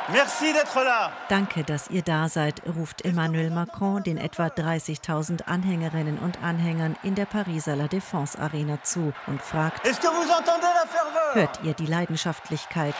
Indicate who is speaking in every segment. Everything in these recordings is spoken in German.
Speaker 1: Merci d'être là.
Speaker 2: Danke, dass ihr da seid, ruft Emmanuel Macron den etwa 30.000 Anhängerinnen und Anhängern in der Pariser La Défense Arena zu und fragt:
Speaker 1: Est-ce que vous entendez la ferveur?
Speaker 2: Hört ihr die Leidenschaftlichkeit?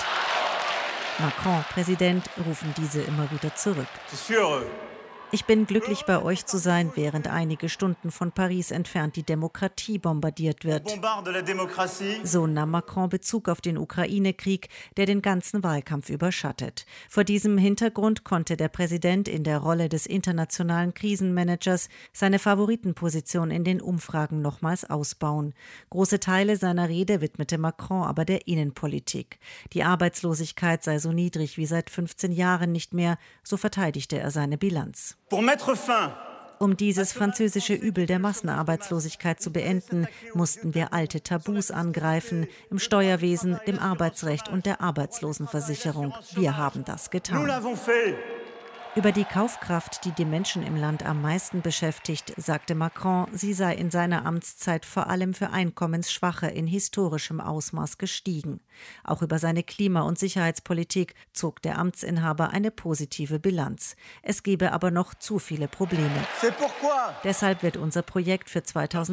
Speaker 2: Macron, Präsident, rufen diese immer wieder zurück.
Speaker 1: Je suis heureux.
Speaker 2: Ich bin glücklich, bei euch zu sein, während einige Stunden von Paris entfernt die Demokratie bombardiert wird.
Speaker 1: Bombarde la démocratie.
Speaker 2: So nahm Macron Bezug auf den Ukraine-Krieg, der den ganzen Wahlkampf überschattet. Vor diesem Hintergrund konnte der Präsident in der Rolle des internationalen Krisenmanagers seine Favoritenposition in den Umfragen nochmals ausbauen. Große Teile seiner Rede widmete Macron aber der Innenpolitik. Die Arbeitslosigkeit sei so niedrig wie seit 15 Jahren nicht mehr, so verteidigte er seine Bilanz.
Speaker 1: Pour mettre fin.
Speaker 2: Um dieses französische Übel der Massenarbeitslosigkeit zu beenden, mussten wir alte Tabus angreifen, im Steuerwesen, dem Arbeitsrecht und der Arbeitslosenversicherung. Wir haben das
Speaker 1: Nous
Speaker 2: getan.
Speaker 1: l'avons fait.
Speaker 2: Über die Kaufkraft, die die Menschen im Land am meisten beschäftigt, sagte Macron, sie sei in seiner Amtszeit vor allem für Einkommensschwache in historischem Ausmaß gestiegen. Auch über seine Klima- und Sicherheitspolitik zog der Amtsinhaber eine positive Bilanz. Es gebe aber noch zu viele Probleme.
Speaker 1: C'est pourquoi.
Speaker 2: Deshalb wird unser Projekt für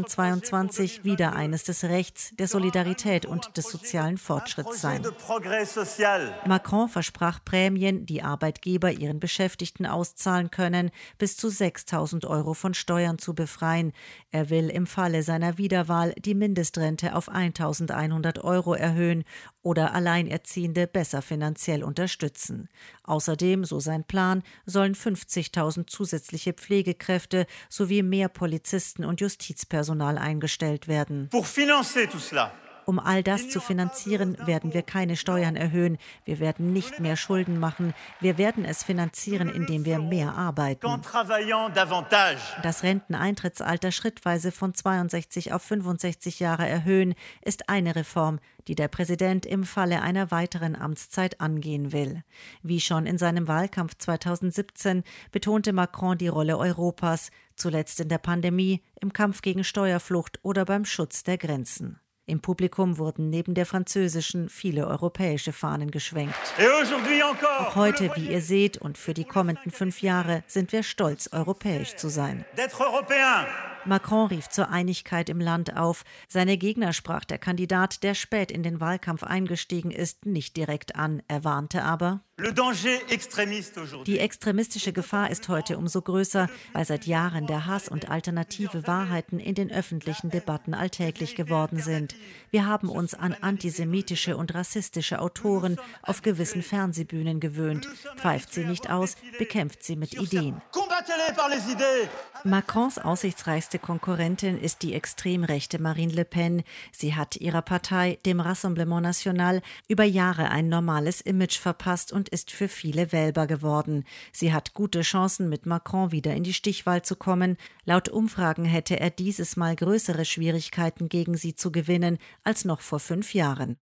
Speaker 2: 2022 wieder eines des Rechts, der Solidarität und des sozialen Fortschritts sein.
Speaker 1: De progrès social.
Speaker 2: Macron versprach Prämien, die Arbeitgeber ihren Beschäftigten auszahlen können, bis zu 6.000 € von Steuern zu befreien. Er will im Falle seiner Wiederwahl die Mindestrente auf 1.100 € erhöhen oder Alleinerziehende besser finanziell unterstützen. Außerdem, so sein Plan, sollen 50.000 zusätzliche Pflegekräfte sowie mehr Polizisten und Justizpersonal eingestellt werden.
Speaker 1: Pour financer tout cela.
Speaker 2: Um all das zu finanzieren, werden wir keine Steuern erhöhen. Wir werden nicht mehr Schulden machen. Wir werden es finanzieren, indem wir mehr arbeiten.
Speaker 1: Qu'en travaillant davantage.
Speaker 2: Das Renteneintrittsalter schrittweise von 62 auf 65 Jahre erhöhen, ist eine Reform, die der Präsident im Falle einer weiteren Amtszeit angehen will. Wie schon in seinem Wahlkampf 2017 betonte Macron die Rolle Europas, zuletzt in der Pandemie, im Kampf gegen Steuerflucht oder beim Schutz der Grenzen. Im Publikum wurden neben der französischen viele europäische Fahnen geschwenkt.
Speaker 1: Et aujourd'hui encore.
Speaker 2: Auch heute, wie ihr seht, und für die kommenden 5 Jahre sind wir stolz, europäisch zu sein.
Speaker 1: D'être européen.
Speaker 2: Macron rief zur Einigkeit im Land auf. Seine Gegner sprach der Kandidat, der spät in den Wahlkampf eingestiegen ist, nicht direkt an. Er warnte aber:
Speaker 1: Le danger extrémiste aujourd'hui.
Speaker 2: Die extremistische Gefahr ist heute umso größer, weil seit Jahren der Hass und alternative Wahrheiten in den öffentlichen Debatten alltäglich geworden sind. Wir haben uns an antisemitische und rassistische Autoren auf gewissen Fernsehbühnen gewöhnt. Pfeift sie nicht aus, bekämpft sie mit Ideen.
Speaker 1: Combattez-les par les idées.
Speaker 2: Macrons aussichtsreichste Konkurrentin ist die extrem rechte Marine Le Pen. Sie hat ihrer Partei, dem Rassemblement National, über Jahre ein normales Image verpasst und ist für viele wählbar geworden. Sie hat gute Chancen, mit Macron wieder in die Stichwahl zu kommen. Laut Umfragen hätte er dieses Mal größere Schwierigkeiten, gegen sie zu gewinnen, als noch vor 5 Jahren.